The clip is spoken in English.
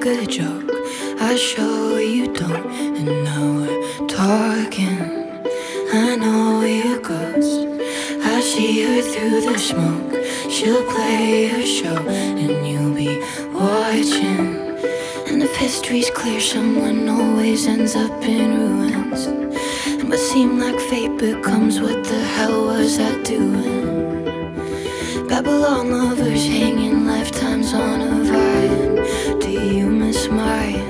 good joke. I show you don't, and now we're talking. I know you're a ghost. I see her through the smoke. She'll play her show, and you'll be watching. And if history's clear, someone always ends up in ruins. It must seem like fate becomes what the hell was I doing? Babylon lovers hanging lifetimes on a vine. Do you miss my